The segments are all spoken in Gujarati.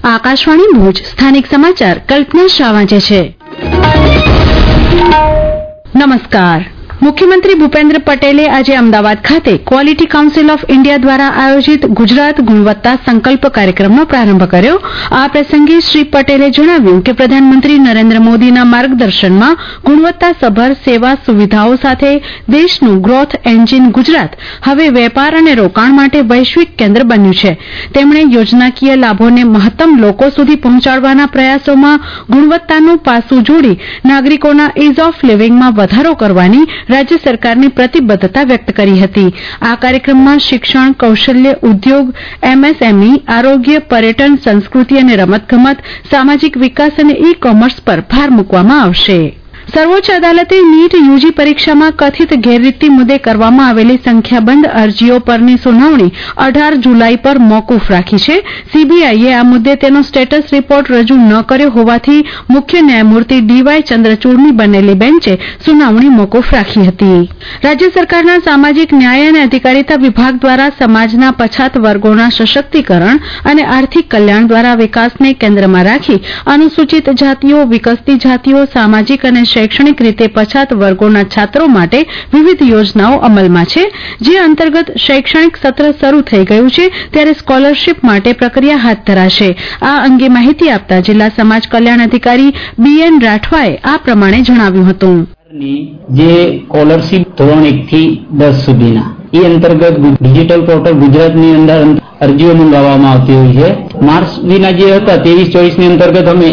આકાશવાણી ભુજ સ્થાનિક સમાચાર કલ્પના શાહ વાંચે છે. નમસ્કાર. મુખ્યમંત્રી ભૂપેન્દ્ર પટેલે આજે અમદાવાદ ખાતે ક્વોલિટી કાઉન્સિલ ઓફ ઇન્ડિયા દ્વારા આયોજિત ગુજરાત ગુણવત્તા સંકલ્પ કાર્યક્રમનો પ્રારંભ કર્યો. આ પ્રસંગે શ્રી પટેલે જણાવ્યું કે પ્રધાનમંત્રી નરેન્દ્ર મોદીના માર્ગદર્શનમાં ગુણવત્તાસભર સેવા સુવિધાઓ સાથે દેશનું ગ્રોથ એન્જિન ગુજરાત હવે વેપાર અને રોકાણ માટે વૈશ્વિક કેન્દ્ર બન્યું છે. તેમણે યોજનાકીય લાભોને મહત્તમ લોકો સુધી પહોંચાડવાના પ્રયાસોમાં ગુણવત્તાનું પાસું જોડી નાગરિકોના ઇઝ ઓફ લિવિંગમાં વધારો કરવાની રાજ્ય સરકારની પ્રતિબદ્ધતા વ્યક્ત કરી હતી. આ કાર્યક્રમમાં શિક્ષણ, કૌશલ્ય, ઉદ્યોગ, એમએસએમઈ, આરોગ્ય, પર્યટન, સંસ્કૃતિ અને રમતગમત, સામાજિક વિકાસ અને ઈ કોમર્સ પર ભાર મૂકવામાં આવશે. સર્વોચ્ચ અદાલતે નીટ યુજી પરીક્ષામાં કથિત ગેરરીતિ મુદ્દે કરવામાં આવેલી સંખ્યાબંધ અરજીઓ પરની સુનાવણી 18 જુલાઈ પર મોકૂફ રાખી છે. સીબીઆઈએ આ મુદ્દે તેનો સ્ટેટસ રિપોર્ટ રજૂ ન કર્યો હોવાથી મુખ્ય ન્યાયમૂર્તિ ડીવાય ચંદ્રચૂડની બનેલી બેન્ચે સુનાવણી મોકૂફ રાખી હતી. રાજ્ય સરકારના સામાજિક ન્યાય અને અધિકારીતા વિભાગ દ્વારા સમાજના પછાત વર્ગોના સશક્તિકરણ અને આર્થિક કલ્યાણ દ્વારા વિકાસને કેન્દ્રમાં રાખી અનુસૂચિત જાતિઓ, વિકસતી જાતિઓ, સામાજિક અને શૈક્ષણિક રીતે પછાત વર્ગોના છાત્રો માટે વિવિધ યોજનાઓ અમલમાં છે. જે અંતર્ગત શૈક્ષણિક સત્ર શરૂ થઈ ગયું છે ત્યારે સ્કોલરશીપ માટે પ્રક્રિયા હાથ ધરાશે. આ અંગે માહિતી આપતા જિલ્લા સમાજ કલ્યાણ અધિકારી બીએન રાઠવાએ આ પ્રમાણે જણાવ્યું હતું. જે સ્કોલરશીપ ધોરણ 1 થી 10 સુધીના એ અંતર્ગત ડિજિટલ પોર્ટલ ગુજરાતની અંદર અરજીઓ મંગાવવામાં આવતી હોય છે. માર્ચ સુધીના જે હતા 23-24 ની અંતર્ગત અમે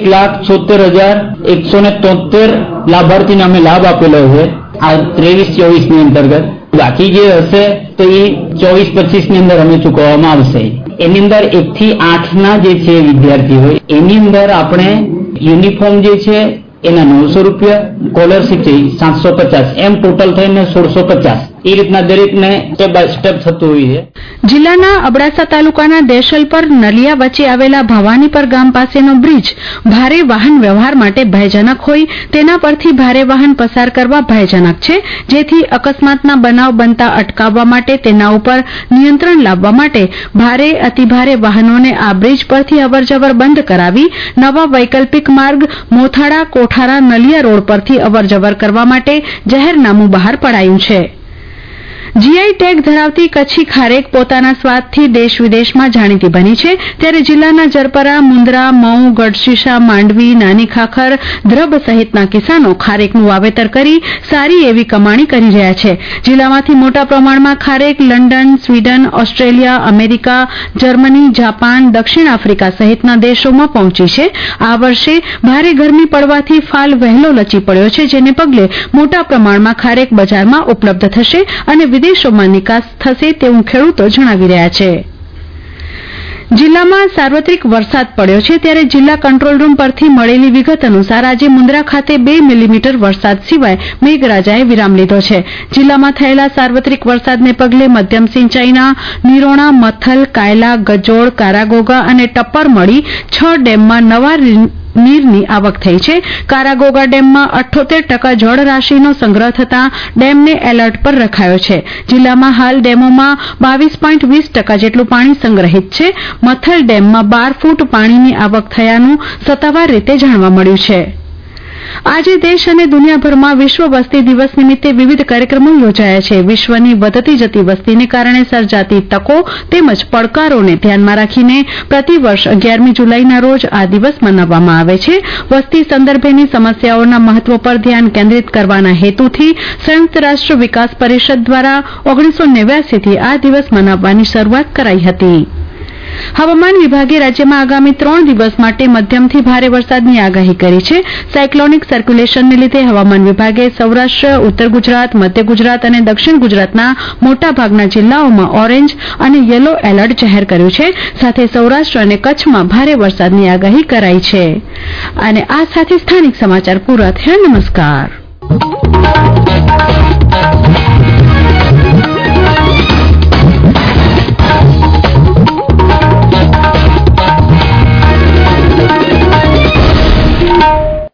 1,76,173 લાભાર્થીને અમે લાભ આપેલો છે. આ 23-24 ની અંતર્ગત બાકી જે હશે તો એ 24-25 ની અંદર અમે ચૂકવવામાં આવશે. એની અંદર 1 થી 8 ના જે છે વિદ્યાર્થી હોય એની અંદર આપણે યુનિફોર્મ જે છે એના 900 રૂપિયા, સ્કોલરશીપ છે 750, એમ ટોટલ થઈને 1650. એ રીતના દરેકને સ્ટેપ બાય સ્ટેપ થતું હોય છે. જિલ્લાના અબડાસા તાલુકાના દેશલ પર નલિયા વચ્ચે આવેલા ભવાનીપર ગામ પાસેનો બ્રિજ ભારે વાહન વ્યવહાર માટે ભયજનક હોય તેના પરથી ભારે વાહન પસાર કરવા ભયજનક છે. જેથી અકસ્માતના બનાવ બનતા અટકાવવા માટે તેના ઉપર નિયંત્રણ લાવવા માટે ભારે અતિભારે વાહનોને આ બ્રિજ પરથી અવરજવર બંધ કરાવી નવા વૈકલ્પિક માર્ગ મોથાળા કોઠારા નલિયા રોડ પરથી અવરજવર કરવા માટે જાહેરનામું બહાર પડાયું છે. જીઆઈ ટેગ ધરાવતી કચ્છી ખારેક પોતાના સ્વાદથી દેશ વિદેશમાં જાણીતી બની છે. ત્યારે જિલ્લાના જરપરા, મુન્દ્રા, મઉ, ગઢશીશા, માંડવી, નાની ખાખર, ધ્રબ સહિતના કિસાનો ખારેકનું વાવેતર કરી સારી એવી કમાણી કરી રહ્યા છે. જિલ્લામાંથી મોટા પ્રમાણમાં ખારેક London, Sweden, Australia, America, Germany, Japan, દક્ષિણ આફ્રિકા સહિતના દેશોમાં પહોંચી છે. આ વર્ષે ભારે ગરમી પડવાથી ફાલ વહેલો લચી પડ્યો છે, જેને પગલે મોટા પ્રમાણમાં ખારેક બજારમાં ઉપલબ્ધ થશે અને વિદેશોમાં નિકાસ થશે તેવું ખેડૂતો જણાવી રહ્યા છે. જિલ્લામાં સાર્વત્રિક વરસાદ પડ્યો છે. ત્યારે જિલ્લા કંટ્રોલ રૂમ પરથી મળેલી વિગત અનુસાર આજે મુન્દ્રા ખાતે 2 મિલીમીટર વરસાદ સિવાય મેઘરાજાએ વિરામ લીધો છે. જિલ્લામાં થયેલા સાર્વત્રિક વરસાદને પગલે મધ્યમ સિંચાઈના નિરોણા, મથલ, કાયલા, ગજોડ, કારાગોગા અને ટપ્પર મળી 6 ડેમમાં નવા નીરની આવક થઈ છે. કારાગોગા ડેમમાં 78% જળરાશિનો સંગ્રહ થતાં ડેમને એલર્ટ પર રખાયો છે. જિલ્લામાં હાલ ડેમોમાં 22.20% જેટલું પાણી સંગ્રહિત છે. મથલ ડેમમાં 12 ફૂટ પાણીની આવક થયાનું સત્તાવાર રીતે જાણવા મળ્યું છે. આજે દેશ અને દુનિયાભરમાં વિશ્વ વસ્તી દિવસ નિમિત્તે વિવિધ કાર્યક્રમો યોજાયા છે. વિશ્વની વધતી જતી વસ્તીને કારણે સર્જાતી તકો તેમજ પડકારોને ધ્યાનમાં રાખીને પ્રતિવર્ષ 11મી જુલાઈના રોજ આ દિવસ મનાવવામાં આવે છે. વસ્તી સંદર્ભેની સમસ્યાઓના મહત્વ પર ધ્યાન કેન્દ્રિત કરવાના હેતુથી સંયુક્ત રાષ્ટ્ર વિકાસ પરિષદ દ્વારા 1989 થી આ દિવસ મનાવવાની શરૂઆત કરાઈ હતી. હવામાન વિભાગે રાજ્યમાં આગામી 3 દિવસ માટે મધ્યમથી ભારે વરસાદની આગાહી કરી છે. સાયક્લોનિક સર્ક્યુલેશનને લીધે હવામાન વિભાગે સૌરાષ્ટ્ર, ઉત્તર ગુજરાત, મધ્ય ગુજરાત અને દક્ષિણ ગુજરાતના મોટાભાગના જિલ્લાઓમાં ઓરેન્જ અને યલો એલર્ટ જાહેર કર્યું છે. સાથે સૌરાષ્ટ્ર અને કચ્છમાં ભારે વરસાદની આગાહી કરાઈ છે. અને આ સાથે સ્થાનિક સમાચાર પૂરા થયા. નમસ્કાર.